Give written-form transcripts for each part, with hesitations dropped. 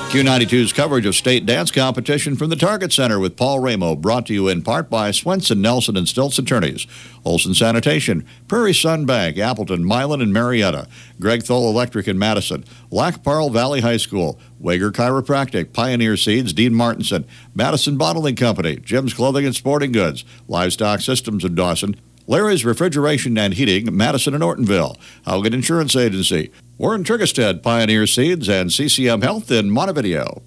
Q92's coverage of state dance competition from the Target Center with Paul Ramo, brought to you in part by Swenson, Nelson, and Stilts Attorneys, Olson Sanitation, Prairie Sun Bank, Appleton, Milan, and Marietta, Greg Thole Electric in Madison, Lac Parle Valley High School, Wager Chiropractic, Pioneer Seeds, Dean Martinson, Madison Bottling Company, Jim's Clothing and Sporting Goods, Livestock Systems of Dawson, Larry's Refrigeration and Heating, Madison and Ortonville, Haugen Insurance Agency, Warren Triggerstead, Pioneer Seeds, and CCM Health in Montevideo.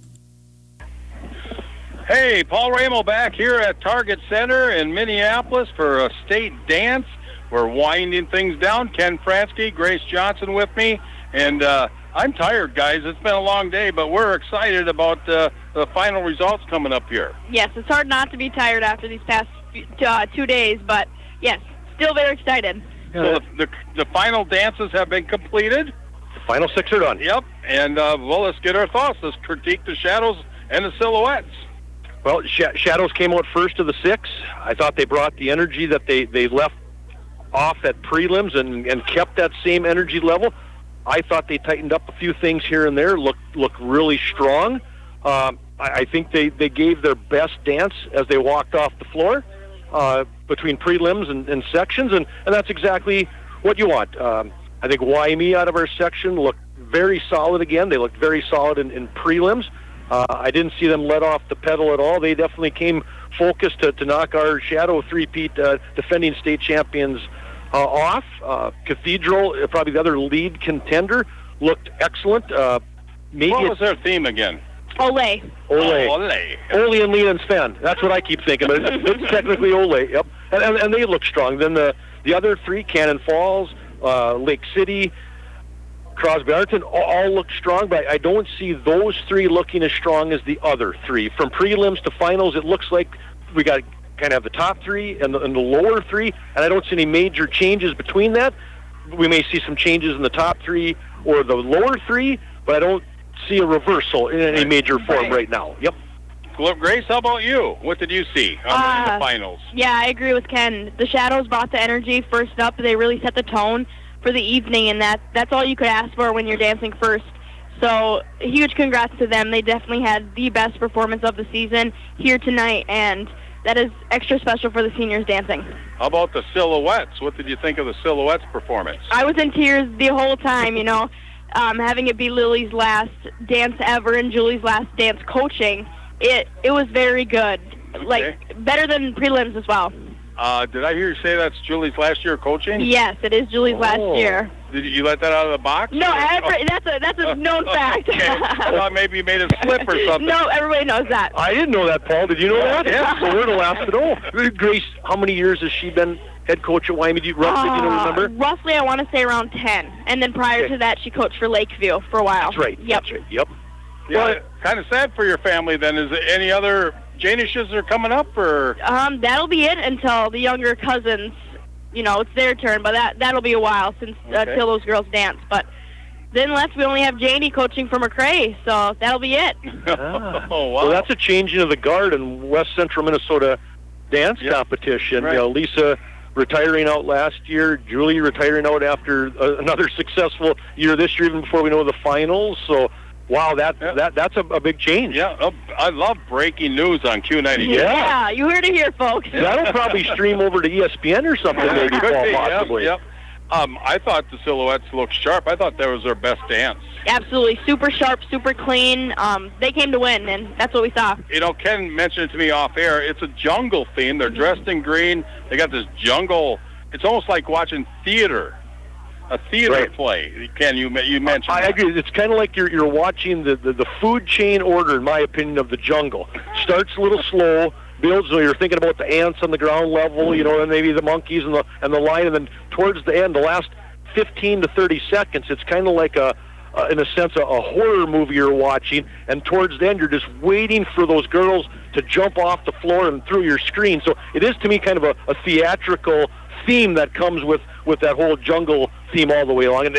Hey, Paul Ramo back here at Target Center in Minneapolis for a state dance. We're winding things down. Ken Fransky, Grace Johnson with me, and I'm tired, guys. It's been a long day, but we're excited about the final results coming up here. Yes, it's hard not to be tired after these past 2 days, but yes, still very excited. So the final dances have been completed. The final 6 are done. Yep, and well, let's get our thoughts. Let's critique the shadows and the silhouettes. Well, Shadows came out first of the 6. I thought they brought the energy that they left off at prelims and kept that same energy level. I thought they tightened up a few things here and there, looked really strong. I think they gave their best dance as they walked off the floor between prelims and sections, and that's exactly what you want. I think YME out of our section looked very solid again. They looked very solid in prelims. I didn't see them let off the pedal at all. They definitely came focused to knock our Shadow three-peat defending state champions off. Cathedral, probably the other lead contender, looked excellent. What was their theme again? Ole. Ole and Leland Sven. That's what I keep thinking, but it's technically Ole. Yep. And they look strong. Then the other 3, Cannon Falls, Lake City, Crosby Arlington, all look strong, but I don't see those 3 looking as strong as the other 3. From prelims to finals, it looks like we got kind of have the top 3 and the lower 3, and I don't see any major changes between that. We may see some changes in the top 3 or the lower 3, but I don't see a reversal in any major form right now. Yep. Grace, how about you? What did you see in the finals? Yeah, I agree with Ken. The Shadows brought the energy first up. They really set the tone for the evening, and that's all you could ask for when you're dancing first. So huge congrats to them. They definitely had the best performance of the season here tonight, and that is extra special for the seniors dancing. How about the silhouettes? What did you think of the silhouettes performance? I was in tears the whole time, having it be Lily's last dance ever and Julie's last dance coaching. It was very good, better than prelims as well. Did I hear you say that's Julie's last year coaching? Yes, it is Julie's last year. Did you let that out of the box? No, that's a known fact. Okay. I thought maybe you made a slip or something. No, everybody knows that. I didn't know that, Paul. Did you know that? Yeah. So we're the last to know. Grace, how many years has she been head coach at YME? Do you remember? Roughly, I want to say around 10. And then prior to that, she coached for Lakeview for a while. That's right. Yep. That's right. Yep. Yeah, well, kind of sad for your family then. Is there any other Janishes are coming up, or? That'll be it until the younger cousins, it's their turn, but that'll be a while until those girls dance. But then left, we only have Janie coaching for McRae, so that'll be it. Oh, wow. Well, that's a changing of the guard in West Central Minnesota dance competition. Right. Lisa retiring out last year, Julie retiring out after another successful year this year, even before we know the finals. So, wow, that's a big change. Yeah, I love breaking news on Q92. Yeah, you heard it here, folks. That'll probably stream over to ESPN or something, maybe, possibly. Yep. I thought the silhouettes looked sharp. I thought that was their best dance. Absolutely. Super sharp, super clean. They came to win, and that's what we saw. Ken mentioned it to me off air. It's a jungle theme. They're dressed in green. They got this jungle. It's almost like watching theater. A theater play. Ken, you mentioned I agree. It's kind of like you're watching the food chain order, in my opinion, of the jungle. Starts a little slow, builds. You're thinking about the ants on the ground level, and maybe the monkeys and the lion, and then towards the end, the last 15 to 30 seconds, it's kind of like in a sense, a horror movie you're watching. And towards the end, you're just waiting for those girls to jump off the floor and through your screen. So it is, to me, kind of a theatrical theme that comes with that whole jungle theme all the way along. And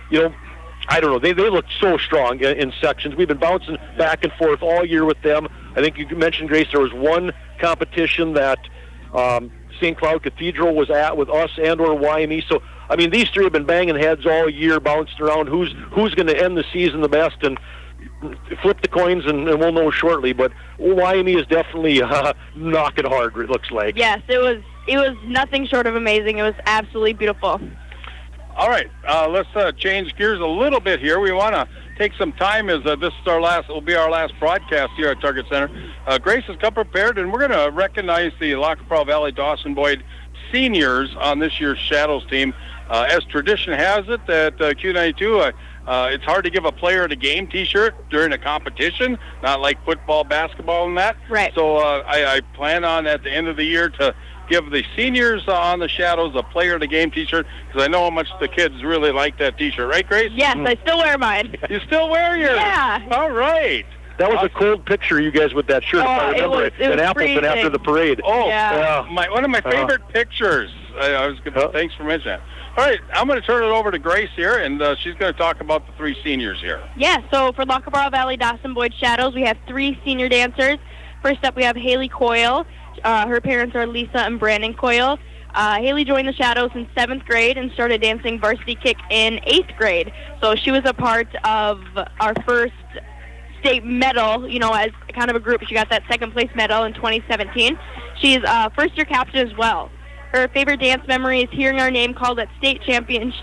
I don't know, they look so strong in sections. We've been bouncing back and forth all year with them. I think you mentioned, Grace, there was one competition that St. Cloud Cathedral was at with us and or YME. So I mean, these three have been banging heads all year, bouncing around who's going to end the season the best. And flip the coins and we'll know shortly. But Wyoming is definitely knocking hard, it looks like. Yes, it was nothing short of amazing. It was absolutely beautiful. All right, let's change gears a little bit here. We want to take some time as this is will be our last broadcast here at Target Center. Grace has come prepared, and we're going to recognize the Lac La Prairie Valley Dawson Boyd seniors on this year's Shadows team. As tradition has it at Q92, it's hard to give a player the game T-shirt during a competition, not like football, basketball, and that. Right. So I plan on at the end of the year to give the seniors on the Shadows a player of the game T-shirt, because I know how much the kids really like that T-shirt. Right, Grace? Yes, I still wear mine. You still wear yours? Yeah. All right. That was a cold picture, you guys, with that shirt. If I remember it was in Appleton freezing. after the parade. Oh, yeah. One of my favorite pictures. I was gonna, thanks for mentioning that. All right, I'm going to turn it over to Grace here, and she's going to talk about the 3 seniors here. Yeah, so for Lac La Prairie Valley Dawson Boyd Shadows, we have 3 senior dancers. First up, we have Haley Coyle. Her parents are Lisa and Brandon Coyle. Haley joined the Shadows in 7th grade and started dancing varsity kick in 8th grade. So she was a part of our first state medal, as kind of a group. She got that 2nd place medal in 2017. She's first-year captain as well. Her favorite dance memory is hearing our name called at state championships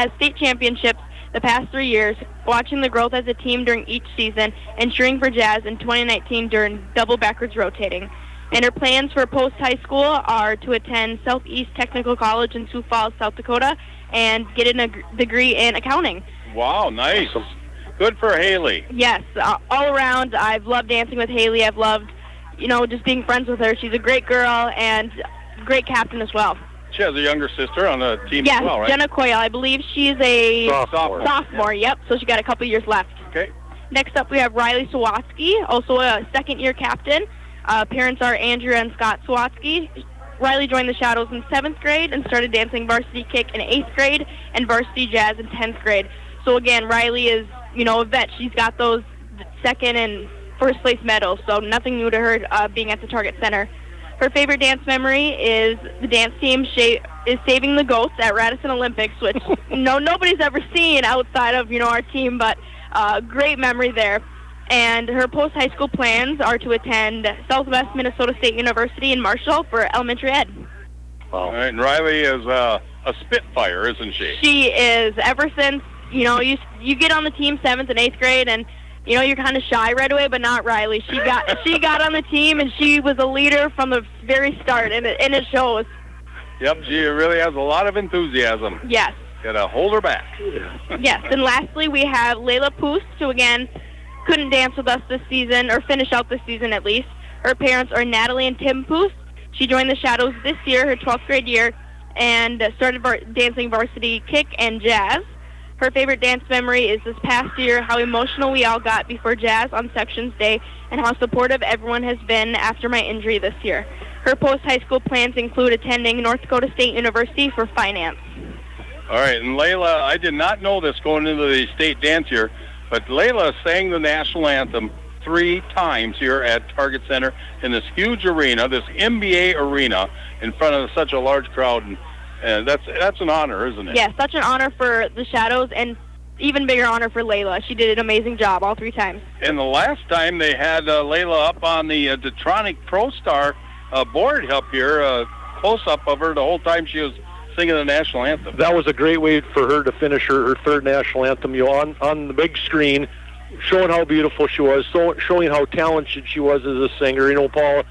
the past 3 years, watching the growth as a team during each season, and cheering for Jazz in 2019 during double backwards rotating. And her plans for post-high school are to attend Southeast Technical College in Sioux Falls, South Dakota, and get a degree in accounting. Wow, nice. Good for Haley. Yes, all around, I've loved dancing with Haley. I've loved, just being friends with her. She's a great girl and great captain as well. She has a younger sister on the team as well, right? Jenna Coyle. I believe she's a sophomore. Yep, so she got a couple years left. Okay. Next up, we have Riley Sawatsky, also a 2nd-year captain. Parents are Andrea and Scott Sawatsky. Riley joined the Shadows in 7th grade and started dancing varsity kick in 8th grade and varsity jazz in 10th grade. So again, Riley is, a vet. She's got those 2nd and 1st place medals, so nothing new to her being at the Target Center. Her favorite dance memory is the dance team is saving the goats at Radisson Olympics, which nobody's ever seen outside of our team, but great memory there. And her post-high school plans are to attend Southwest Minnesota State University in Marshall for elementary ed. Wow. All right, and Riley is a spitfire, isn't she? She is. Ever since you get on the team 7th and 8th grade, and you're kind of shy right away, but not Riley. She got on the team, and she was a leader from the very start, and it shows. Yep, she really has a lot of enthusiasm. Yes. Got to hold her back. Yes, and lastly, we have Layla Poust, who, again, couldn't dance with us this season, or finish out this season at least. Her parents are Natalie and Tim Poust. She joined the Shadows this year, her 12th grade year, and started dancing varsity kick and jazz. Her favorite dance memory is this past year, how emotional we all got before jazz on Sections Day, and how supportive everyone has been after my injury this year. Her post-high school plans include attending North Dakota State University for finance. All right, and Layla, I did not know this going into the state dance year, but Layla sang the national anthem 3 times here at Target Center in this huge arena, this NBA arena, in front of such a large crowd. And that's an honor, isn't it? Yes, such an honor for the Shadows, and even bigger honor for Layla. She did an amazing job all 3 times. And the last time they had Layla up on the Detronic Pro Star board up here, close-up of her the whole time she was singing the national anthem. That was a great way for her to finish her 3rd national anthem, on the big screen, showing how beautiful she was, showing how talented she was as a singer. Paul,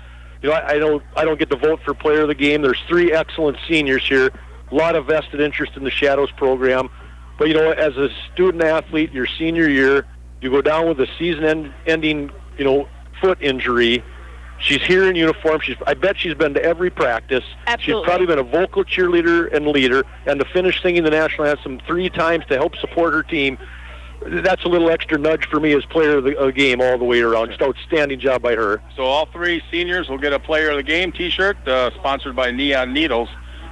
I don't get to vote for player of the game. There's 3 excellent seniors here, a lot of vested interest in the Shadows program. But, as a student athlete, your senior year, you go down with a season-ending, foot injury. She's here in uniform. I bet she's been to every practice. Absolutely. She's probably been a vocal cheerleader and leader. And to finish singing the national anthem 3 times to help support her team, that's a little extra nudge for me as player of the game all the way around. Just outstanding job by her. So all 3 seniors will get a player of the game T-shirt sponsored by Neon Needles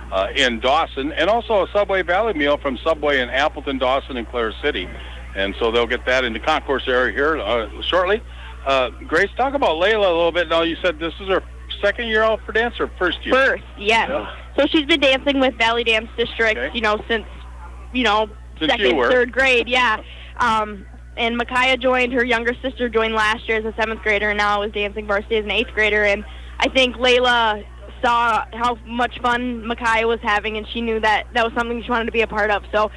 in Dawson, and also a Subway Valley meal from Subway in Appleton, Dawson, and Clare City. And so they'll get that in the concourse area here shortly. Grace, talk about Layla a little bit. Now, you said this is her 2nd year out for dance or 1st year? 1st, yes. Yeah. So she's been dancing with Valley Dance District, since, 2nd, 3rd grade, yeah. and Micaiah joined, her younger sister joined last year as a 7th grader, and now is dancing varsity as an 8th grader. And I think Layla saw how much fun Micaiah was having, and she knew that was something she wanted to be a part of. So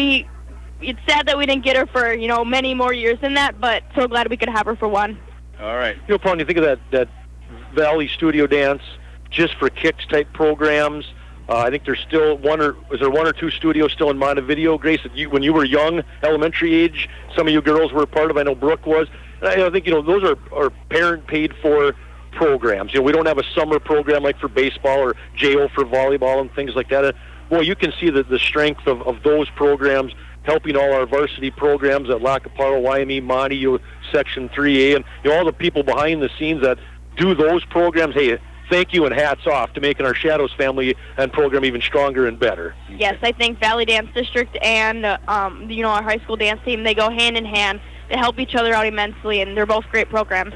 it's sad that we didn't get her for, many more years than that, but so glad we could have her for one. All right. Paul, when you think of that Valley Studio Dance, just for kicks type programs, I think there's still one or two studios still in Montevideo, Grace, that when you were young, elementary age, some of you girls were a part of. I know Brooke was. And I think, those are parent-paid-for programs. We don't have a summer program like for baseball or JO for volleyball and things like that. Boy, you can see the strength of those programs helping all our varsity programs at La Caparo, YME, Monty, Section 3A, and all the people behind the scenes that do those programs. Hey, thank you and hats off to making our Shadows family and program even stronger and better. Yes, I think Valley Dance District and our high school dance team, they go hand in hand. They help each other out immensely, and they're both great programs.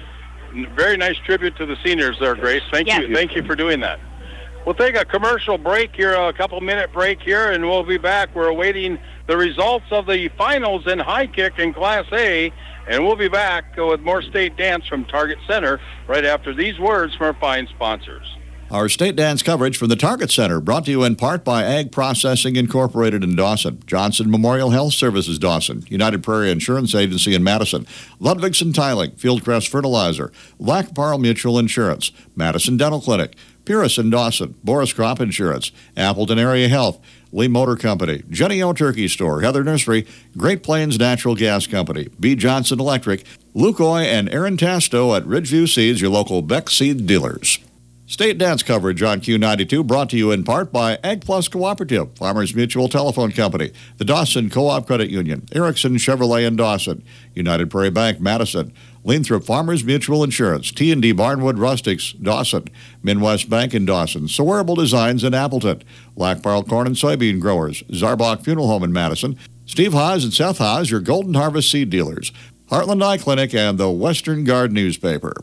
Very nice tribute to the seniors there, Grace. Thank you. Thank you for doing that. We'll take a commercial break here, a couple-minute break here, and we'll be back. We're awaiting the results of the finals in high kick in Class A, and we'll be back with more state dance from Target Center right after these words from our fine sponsors. Our state dance coverage from the Target Center, brought to you in part by Ag Processing Incorporated in Dawson, Johnson Memorial Health Services Dawson, United Prairie Insurance Agency in Madison, Ludwigson Tiling, Fieldcrest Fertilizer, La Caparo Mutual Insurance, Madison Dental Clinic, Purus in Dawson, Boris Crop Insurance, Appleton Area Health, Lee Motor Company, Jenny O Turkey Store, Heather Nursery, Great Plains Natural Gas Company, B. Johnson Electric, Lukoy, and Aaron Tasto at Ridgeview Seeds, your local Beck Seed dealers. State dance coverage on Q92 brought to you in part by Ag Plus Cooperative, Farmers Mutual Telephone Company, the Dawson Co-op Credit Union, Erickson Chevrolet in Dawson, United Prairie Bank Madison, Lathrop Farmers Mutual Insurance, T&D Barnwood Rustics, Dawson, Midwest Bank in Dawson, Sawearable Designs in Appleton, Lac Barrel Corn and Soybean Growers, Zarbach Funeral Home in Madison, Steve Haas and Seth Haas, your Golden Harvest Seed dealers, Heartland Eye Clinic, and the Western Guard newspaper.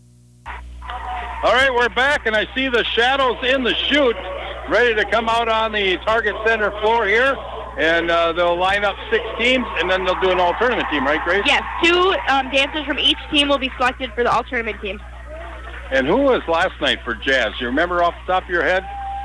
All right, we're back, and I see the Shadows in the chute, ready to come out on the Target Center floor here, and they'll line up 6 teams, and then they'll do an all-tournament team, right, Grace? Yes, 2 dancers from each team will be selected for the all-tournament team. And who was last night for Jazz? You remember off the top of your head?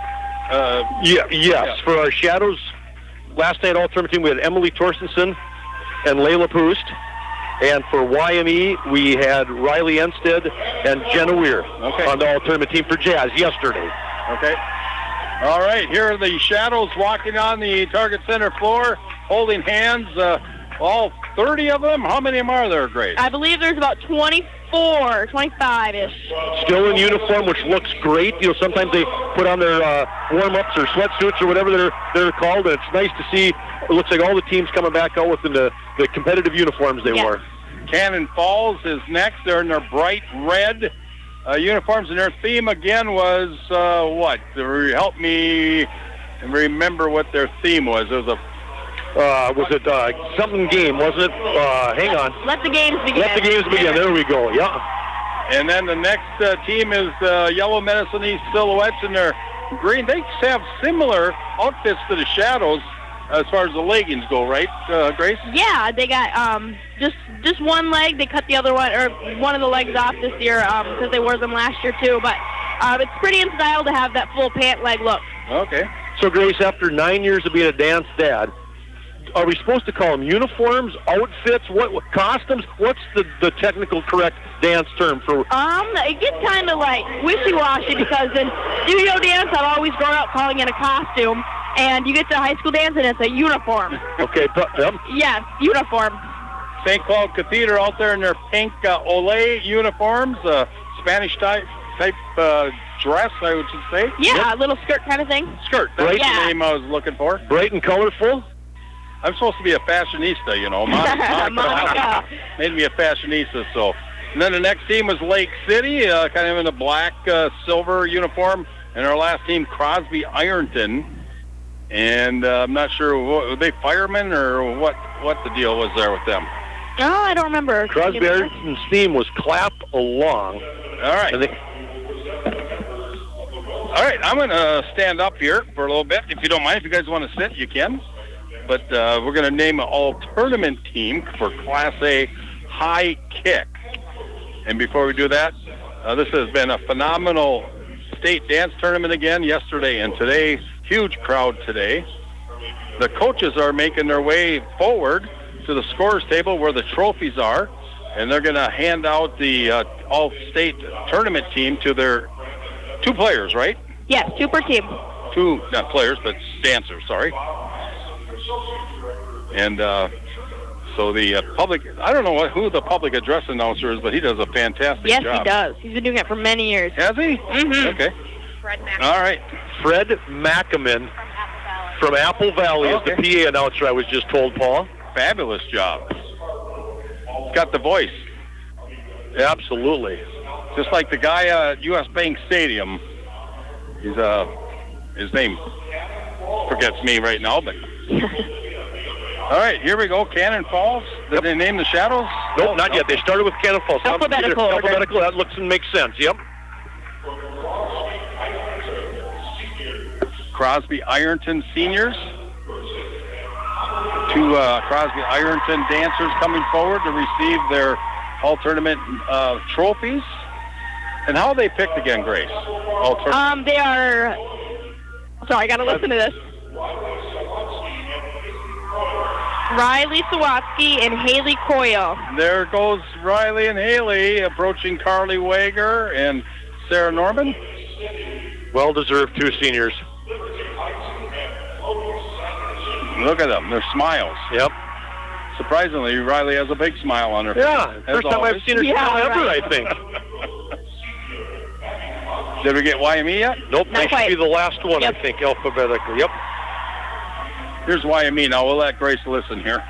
Yes. For our Shadows, last night all-tournament team, we had Emily Torstensen and Layla Poost. And for YME, we had Riley Enstead and Jenna Weir on the all-tournament team for Jazz yesterday. Okay. All right, here are the Shadows walking on the Target Center floor, holding hands, all 30 of them. How many of them are there, Grace? I believe there's about 24, 25-ish. Still in uniform, which looks great. Sometimes they put on their warm-ups or sweatsuits or whatever they're called, and it's nice to see. It looks like all the teams coming back out within the competitive uniforms they wore. Cannon Falls is next. They're in their bright red uniforms, and their theme again was what? Help me remember what their theme was. It was something game, wasn't it? Hang on. Let the games begin. Let the games begin. There we go. Yeah. And then the next team is Yellow Medicine East Silhouettes in their green. They have similar outfits to the Shadows as far as the leggings go, right, Grace? Yeah, they got just one leg. They cut the other one, or one of the legs off this year because they wore them last year too. But it's pretty in style to have that full pant leg look. Okay. So, Grace, after 9 years of being a dance dad, are we supposed to call them uniforms, outfits, what costumes? What's the technical correct dance term for? It gets kind of like wishy-washy because in studio dance, I've always grown up calling it a costume. And you get to high school dance, and it's a uniform. Okay, Yes, uniform. St. Cloud Cathedral out there in their pink Olay uniforms, Spanish type dress, I would say. Yeah, a little skirt kind of thing. Skirt, that's the name I was looking for. Bright and colorful. I'm supposed to be a fashionista, Monica made me a fashionista, so. And then the next team was Lake City, kind of in a black, silver uniform. And our last team, Crosby Ironton. And I'm not sure, were they firemen or what the deal was there with them? Oh, I don't remember. Crosby Ironton's theme was Clap Along. All right. All right, I'm going to stand up here for a little bit. If you don't mind, if you guys want to sit, you can. but we're going to name an all-tournament team for Class A high kick. And before we do that, this has been a phenomenal state dance tournament again yesterday and today. Huge crowd today. The coaches are making their way forward to the scorers table where the trophies are, and they're going to hand out the all-state tournament team to their 2 players, right? Yes, 2 per team. 2, not players, but dancers, sorry. And so the public, I don't know who the public address announcer is, but he does a fantastic job. Yes, he does. He's been doing it for many years. Has he? Mm-hmm. Okay. Fred Mackaman. All right. Fred Mackaman from Apple Valley is the PA announcer, I was just told, Paul. Fabulous job. Got the voice. Absolutely. Just like the guy at U.S. Bank Stadium. He's his name forgets me right now, but all right, here we go. Cannon Falls. Did they name the Shadows? Nope, not yet. They started with Cannon Falls. Alphabetical order. Alphabetical. That looks and makes sense. Yep. Crosby Ironton seniors. 2 Crosby Ironton dancers coming forward to receive their all-tournament trophies. And how are they picked again, Grace? They are... Sorry, I got to listen to this. Riley Sawatsky and Haley Coyle. There goes Riley and Haley approaching Carly Wager and Sarah Norman. Well-deserved 2 seniors. Look at them. Their smiles. Yep. Surprisingly, Riley has a big smile on her face. Yeah, first time I've seen her smile ever, I think. Did we get YME yet? Nope, Not they quite. should be the last one, Yep. I think, alphabetically. Yep. Here's YME. Now we'll let Grace listen here.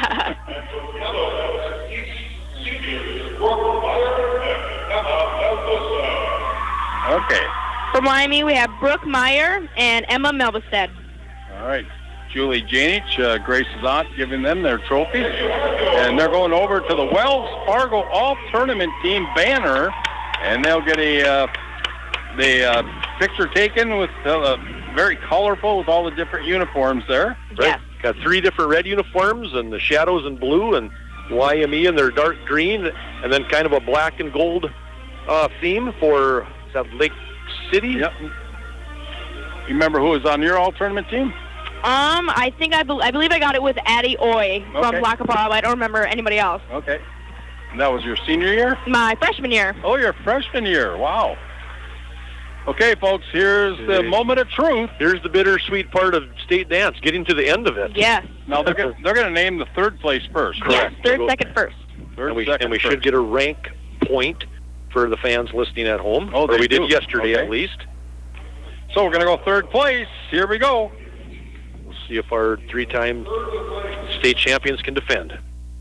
Okay. From Miami, we have Brooke Meyer and Emma Melvestead. All right. Julie Janich, Grace's aunt, giving them their trophies. And they're going over to the Wells Fargo All-Tournament Team banner, and they'll get a picture taken with very colorful with all the different uniforms there. Right. Yes. Got 3 different red uniforms, and the Shadows in blue, and YME in their dark green, and then kind of a black and gold theme for, is that Lake City? Yep. You remember who was on your all-tournament team? I think I believe I got it with Addie Oy from Okay. Blackapop. I don't remember anybody else. Okay. And that was your senior year? My freshman year. Oh, your freshman year. Wow. Okay, folks, here's the moment of truth. Here's the bittersweet part of state dance, getting to the end of it. Yes. Now, they're going to name the 3rd place first. Yes, Correct. 3rd, 2nd, 1st. Third, And we second, should first. get a rank point for the fans listening at home. Oh, or they we do. did yesterday, Okay. at least. So we're going to go 3rd place. Here we go. We'll see if our 3-time state champions can defend.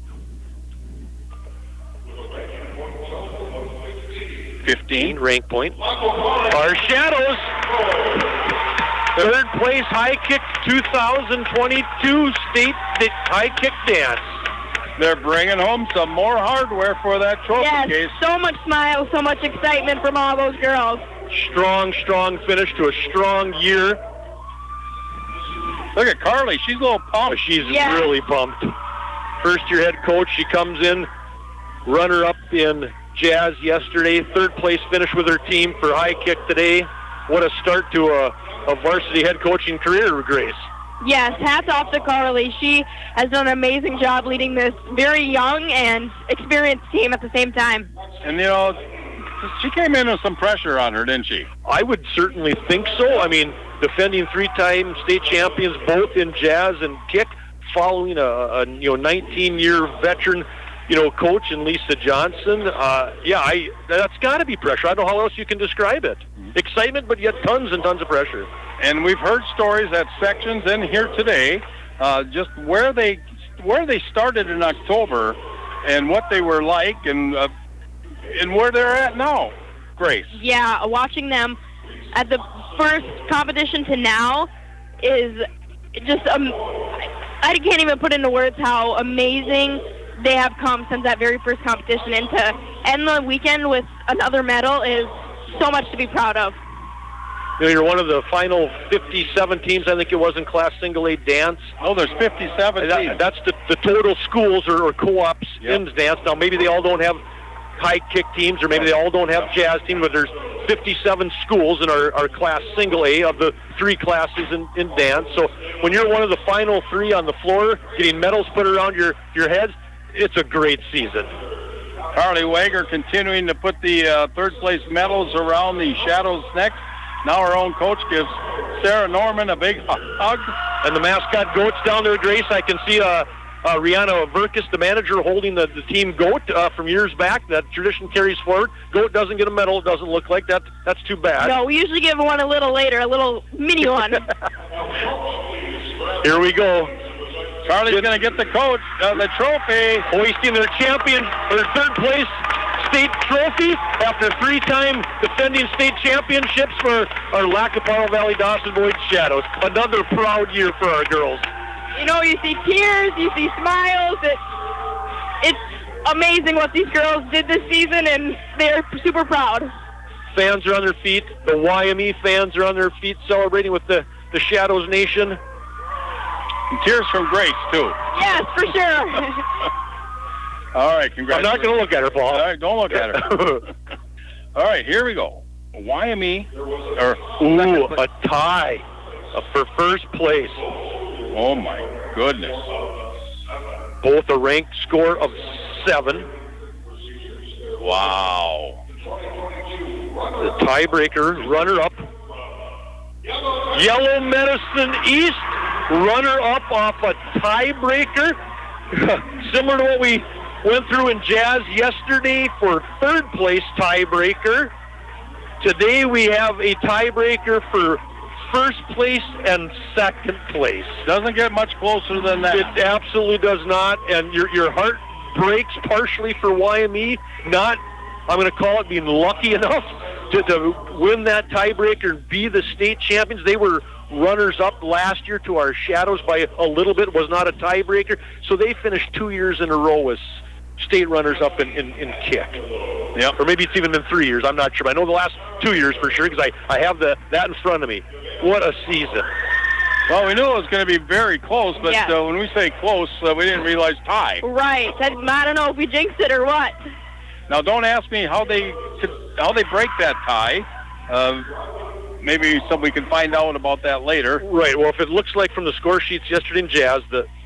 15. Rank point. Our Shadows. 3rd place high kick 2022 state high kick dance. They're bringing home some more hardware for that trophy Yes, case. so much smile, so much excitement from all those girls. Strong finish to a strong year. Look at Carly. She's a little pumped. She's Yeah. really pumped. First-year head coach. She comes in, runner-up in Jazz yesterday. 3rd place finish with her team for high kick today. What a start to a varsity head coaching career, Grace. Yes, hats off to Carly. She has done an amazing job leading this very young and experienced team at the same time. And, you know, she came in with some pressure on her, didn't she? I would certainly think so. I mean, defending 3-time state champions both in jazz and kick, following a 19-year veteran, coach in Lisa Johnson. That's got to be pressure. I don't know how else you can describe it. Excitement, but yet tons and tons of pressure. And we've heard stories at sections and here today, just where they started in October and what they were like and where they're at now. Grace. Yeah, watching them at the first competition to now is just, I can't even put into words how amazing they have come since that very first competition. And to end the weekend with another medal is so much to be proud of. you're one of the final 57 teams, I think it was, in Class Single A dance. Oh, there's 57 teams. That's the total schools or co-ops Yep. in dance. Now, maybe they all don't have high kick teams, or maybe they all don't have jazz teams, but there's 57 schools in our Class Single A of the 3 classes in dance. So when you're one of the final 3 on the floor, getting medals put around your heads, it's a great season. Carly Wager continuing to put the third-place medals around the Shadows' necks. Now our own coach gives Sarah Norman a big hug. And the mascot goats down there, Grace. I can see Rihanna Verkus, the manager, holding the team goat from years back. That tradition carries forward. Goat doesn't get a medal, it doesn't look like that. That's too bad. No, we usually give one a little later, a little mini one. Here we go. Charlie's going to get the coach the trophy. Hoisting their third place state trophy after 3-time defending state championships for our Lackawanna Valley Dawson Boyd Shadows. Another proud year for our girls. You know, you see tears, you see smiles. It's amazing what these girls did this season, and they're super proud. Fans are on their feet. The YME fans are on their feet celebrating with the Shadows Nation. And tears from Grace, too. Yes, for sure. All right, congratulations. I'm not going to look at her, Paul. All right, don't look at her. All right, here we go. YME. Ooh, a tie for first place. Oh, my goodness. Both a ranked score of 7. Wow. The tiebreaker, runner-up. Yellow Medicine East, runner-up off a tiebreaker. Similar to what we went through in Jazz yesterday for third place tiebreaker. Today we have a tiebreaker for first place and second place. Doesn't get much closer than that. It absolutely does not, and your heart breaks partially for YME, not, I'm going to call it, being lucky enough to win that tiebreaker and be the state champions. They were runners-up last year to our Shadows by a little bit, was not a tiebreaker, so they finished 2 years in a row as state runners-up in kick. Yep. Or maybe it's even been 3 years, I'm not sure. But I know the last 2 years for sure because I have that in front of me. What a season. Well, we knew it was going to be very close, but Yeah. when we say close, we didn't realize tie. Right. I don't know if we jinxed it or what. Now, don't ask me how they break that tie. Maybe we can find out about that later. Right. Well, if it looks like from the score sheets yesterday in Jazz,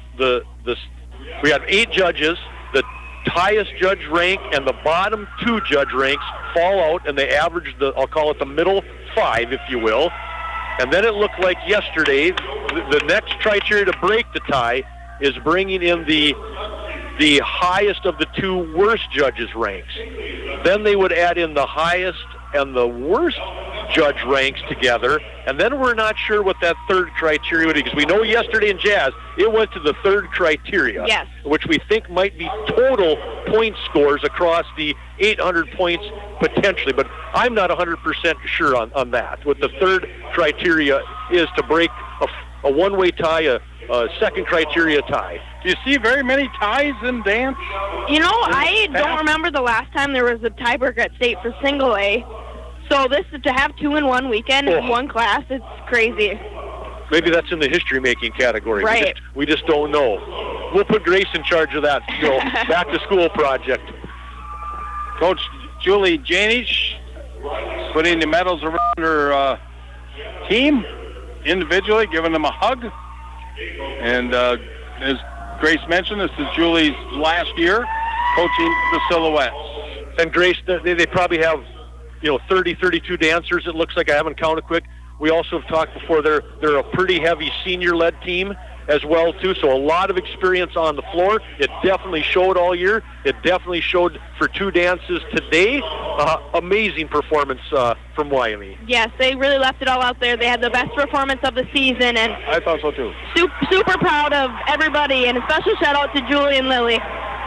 we had 8 judges. The highest judge rank and the bottom 2 judge ranks fall out, and they average I'll call it the middle 5, if you will. And then it looked like yesterday, the next criteria to break the tie is bringing in the highest of the 2 worst judges' ranks. Then they would add in the highest and the worst judge ranks together, and then we're not sure what that third criteria would be, because we know yesterday in Jazz, it went to the third criteria, Yes. which we think might be total point scores across the 800 points potentially, but I'm not 100% sure on that. What the third criteria is to break a one-way tie, a second criteria tie. Do you see very many ties in dance? You know, I don't remember the last time there was a tiebreaker at state for single A. So to have 2 in one weekend in one class, it's crazy. Maybe that's in the history-making category. Right. We just don't know. We'll put Grace in charge of that, back-to-school project. Coach Julie Janich putting the medals around her team individually, giving them a hug. And as Grace mentioned, this is Julie's last year coaching the Silhouettes. And Grace, they probably have 30, 32 dancers, it looks like. I haven't counted quick. We also have talked before, they're a pretty heavy senior-led team as well, too, so a lot of experience on the floor. It definitely showed all year. It definitely showed for 2 dances today. Amazing performance from YME. Yes, they really left it all out there. They had the best performance of the season, and I thought so, too. Super proud of everybody, and a special shout-out to Julie and Lily.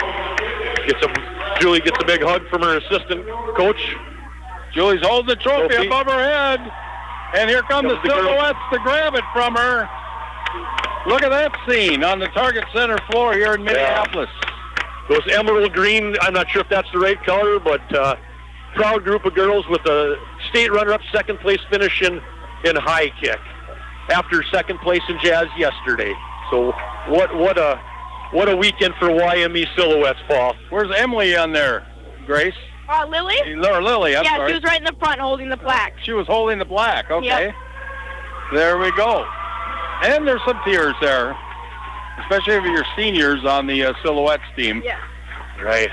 Julie gets a big hug from her assistant coach. Julie's holding the trophy above her head. And here come the Silhouettes to grab it from her. Look at that scene on the Target Center floor here in Minneapolis. Those emerald green, I'm not sure if that's the right color, but proud group of girls with a state runner-up, second place finish in in high kick after second place in Jazz yesterday. So what a weekend for YME Silhouettes, Paul. Where's Emily on there, Grace? Lily? Or Lily, I'm yeah, sorry. she was right in the front holding the plaque. She was holding the plaque, okay. Yep. There we go. And there's some tears there, especially for your seniors on the Silhouettes team. Yeah. Right.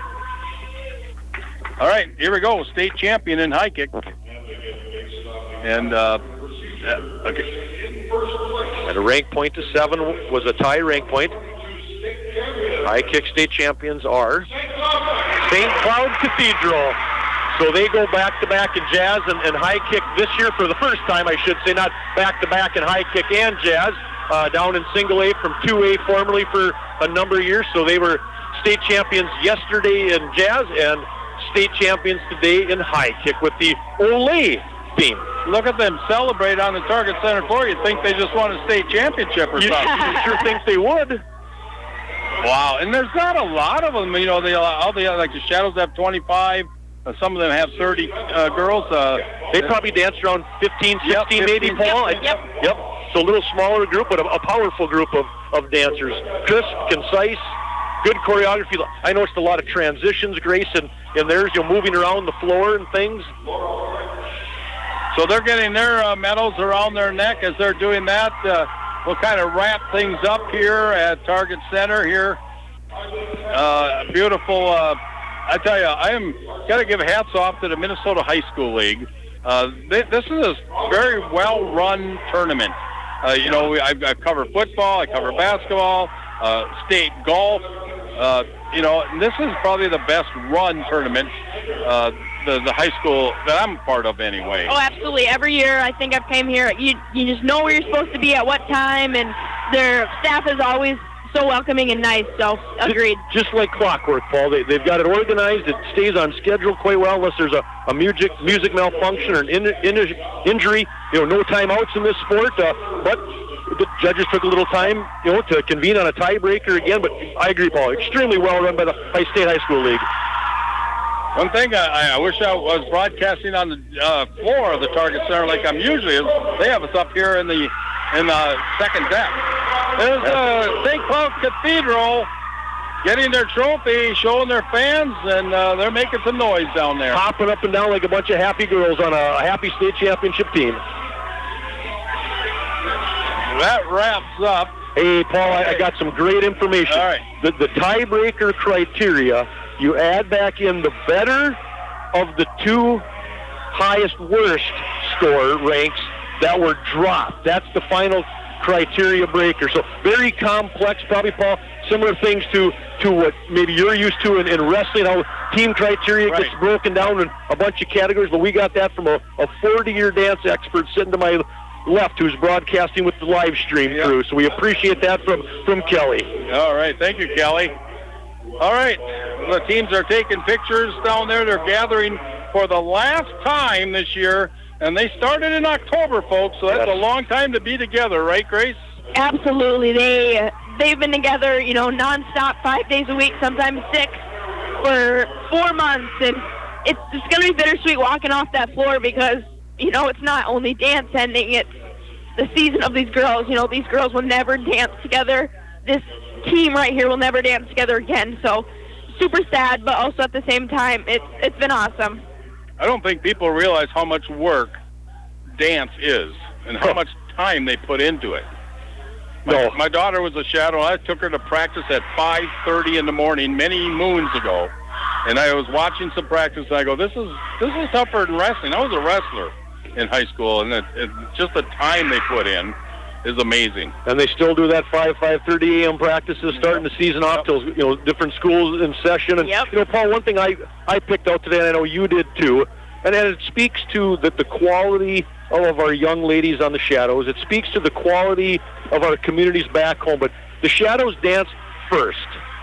All right, here we go. State champion in high kick. And, okay. And a rank point to 7 was a tie rank point. High kick state champions are St. Cloud Cathedral. So they go back-to-back in Jazz and high kick this year for the first time, I should say, not back-to-back in high kick and Jazz, down in single A from 2A formerly for a number of years. So they were state champions yesterday in Jazz and state champions today in high kick with the Olay theme. Look at them celebrate on the Target Center floor. You'd think they just won a state championship or something. You sure think they would. Wow, and there's not a lot of them. You know, all the like the Shadows have 25. Some of them have 30 girls. They probably danced around 15, 16 Yep, maybe, 15. Paul. Yep. So a little smaller group, but a powerful group of dancers. Crisp, concise, good choreography. I noticed a lot of transitions, Grace, and theirs, moving around the floor and things. So they're getting their medals around their neck as they're doing that. We'll kind of wrap things up here at Target Center here. Beautiful. I tell you, I am got to give hats off to the Minnesota High School League. This is a very well-run tournament. I cover football, I cover basketball, state golf. And this is probably the best-run tournament, the high school that I'm a part of anyway. Oh, absolutely. Every year I think I've came here, you just know where you're supposed to be at what time, and their staff is always so welcoming and nice, so agreed. Just like clockwork, Paul. They've got it organized. It stays on schedule quite well unless there's a music malfunction or an injury. No timeouts in this sport. But the judges took a little time, to convene on a tiebreaker again. But I agree, Paul. Extremely well run by the State High School League. One thing I wish I was broadcasting on the floor of the Target Center like I'm usually. They have us up here in the second deck. There's St. Cloud Cathedral getting their trophy, showing their fans, and they're making some noise down there. Hopping up and down like a bunch of happy girls on a happy state championship team. That wraps up. Hey, Paul, I got some great information. All right. The tiebreaker criteria, you add back in the better of the two highest worst score ranks that were dropped. That's the final criteria breaker. So very complex, probably, Paul, similar things to what maybe you're used to in wrestling, how team criteria gets broken down in a bunch of categories, but we got that from a 40-year dance expert sitting to my left who's broadcasting with the live stream crew. So we appreciate that from Kelly. All right. Thank you, Kelly. All right. The teams are taking pictures down there. They're gathering for the last time this year, and they started in October, folks, so that's a long time to be together, right, Grace? Absolutely. They've been together, nonstop 5 days a week, sometimes 6, for 4 months, and it's going to be bittersweet walking off that floor because, it's not only dance ending, it's the season of these girls. These girls will never dance together. This team right here will never dance together again, so super sad, but also at the same time, it's been awesome. I don't think people realize how much work dance is and how much time they put into it. My daughter was a shadow. I took her to practice at 5:30 in the morning many moons ago, and I was watching some practice, and I go, this is tougher than wrestling. I was a wrestler in high school, and just the time they put in is amazing. And they still do that 5:30 a.m. practices, starting the season off till different schools in session. And Paul, one thing I picked out today, and I know you did too, and it speaks to the quality of our young ladies on the Shadows. It speaks to the quality of our communities back home. But the Shadows danced first.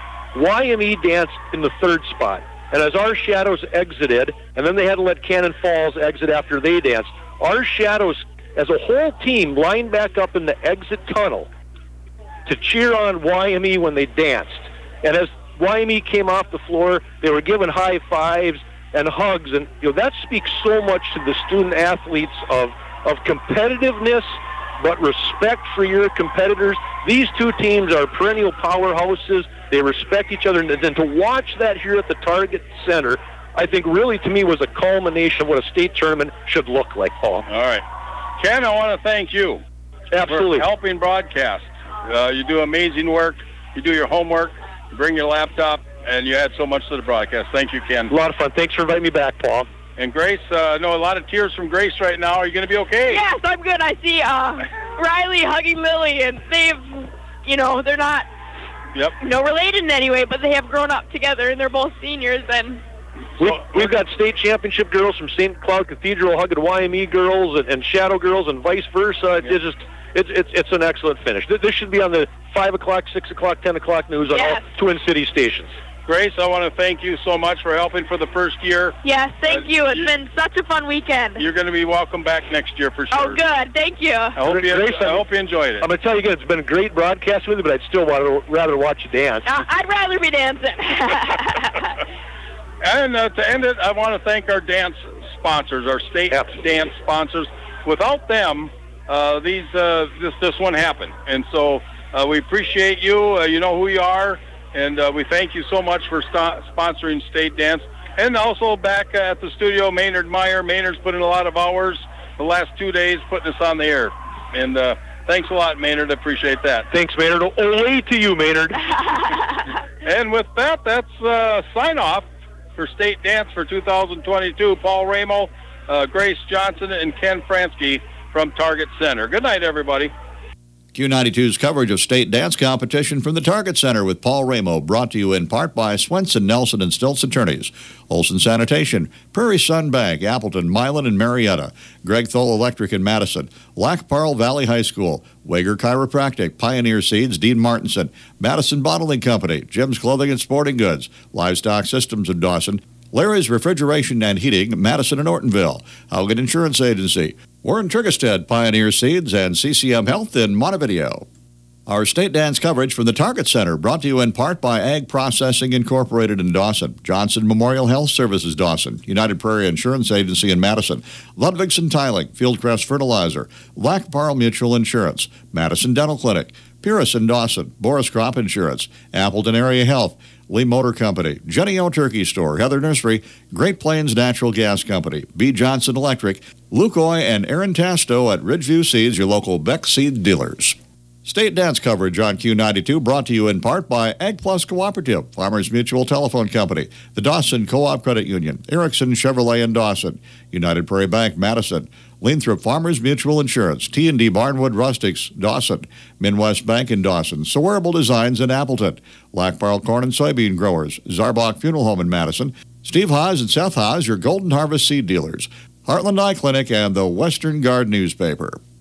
YME danced in the third spot. And as our Shadows exited, and then they had to let Cannon Falls exit after they danced, our Shadows as a whole team lined back up in the exit tunnel to cheer on YME when they danced. And as YME came off the floor, they were given high fives and hugs, and that speaks so much to the student athletes of of competitiveness, but respect for your competitors. These two teams are perennial powerhouses. They respect each other. And then to watch that here at the Target Center, I think really to me was a culmination of what a state tournament should look like, Paul. All right. Ken, I want to thank you. Absolutely. For helping broadcast. You do amazing work. You do your homework. You bring your laptop, and you add so much to the broadcast. Thank you, Ken. A lot of fun. Thanks for inviting me back, Paul. And Grace, I know a lot of tears from Grace right now. Are you going to be okay? Yes, I'm good. I see Riley hugging Lily, and they're not, related in any way, but they have grown up together, and they're both seniors, and... We've got state championship girls from St. Cloud Cathedral hugging YME girls and Shadow girls and vice versa. It's an excellent finish. This should be on the 5 o'clock, 6 o'clock, 10 o'clock news on all Twin City stations. Grace, I want to thank you so much for helping for the first year. Yes, thank you. It's been such a fun weekend. You're going to be welcome back next year for sure. Oh, good. Thank you. I hope you enjoyed it. I'm going to tell you again, it's been a great broadcast with you, but I'd still rather watch you dance. I'd rather be dancing. And to end it, I want to thank our dance sponsors, our state dance sponsors. Without them, this wouldn't happen. And so we appreciate you. You know who you are. And we thank you so much for sponsoring State Dance. And also back at the studio, Maynard Meyer. Maynard's put in a lot of hours the last 2 days putting us on the air. And thanks a lot, Maynard. I appreciate that. Thanks, Maynard. Ole to you, Maynard. And with that, that's sign-off for State Dance for 2022. Paul Ramo, Grace Johnson, and Ken Fransky from Target Center. Good night, everybody. Q92's coverage of state dance competition from the Target Center with Paul Ramo, brought to you in part by Swenson, Nelson, and Stilts Attorneys, Olson Sanitation, Prairie Sun Bank, Appleton, Milan, and Marietta, Greg Thole Electric in Madison, Lac Parle Valley High School, Wager Chiropractic, Pioneer Seeds, Dean Martinson, Madison Bottling Company, Jim's Clothing and Sporting Goods, Livestock Systems of Dawson, Larry's Refrigeration and Heating, Madison and Ortonville, Haugen Insurance Agency, Warren Triggerstead, Pioneer Seeds, and CCM Health in Montevideo. Our state dance coverage from the Target Center, brought to you in part by Ag Processing Incorporated in Dawson, Johnson Memorial Health Services Dawson, United Prairie Insurance Agency in Madison, Ludwigson Tiling, Fieldcrest Fertilizer, Lac Parle Mutual Insurance, Madison Dental Clinic, Purus in Dawson, Boris Crop Insurance, Appleton Area Health, Lee Motor Company, Jenny O Turkey Store, Heather Nursery, Great Plains Natural Gas Company, B. Johnson Electric, Lukoy, and Aaron Tasto at Ridgeview Seeds, your local Beck Seed dealers. State dance coverage on Q92 brought to you in part by Ag Plus Cooperative, Farmers Mutual Telephone Company, the Dawson Co-op Credit Union, Erickson Chevrolet in Dawson, United Prairie Bank Madison, Lathrop Farmers Mutual Insurance, T&D Barnwood Rustics, Dawson, Midwest Bank in Dawson, Sawearable Designs in Appleton, Lac Parle Corn and Soybean Growers, Zarbach Funeral Home in Madison, Steve Haas and Seth Haas, your Golden Harvest seed dealers, Heartland Eye Clinic, and the Western Guard newspaper.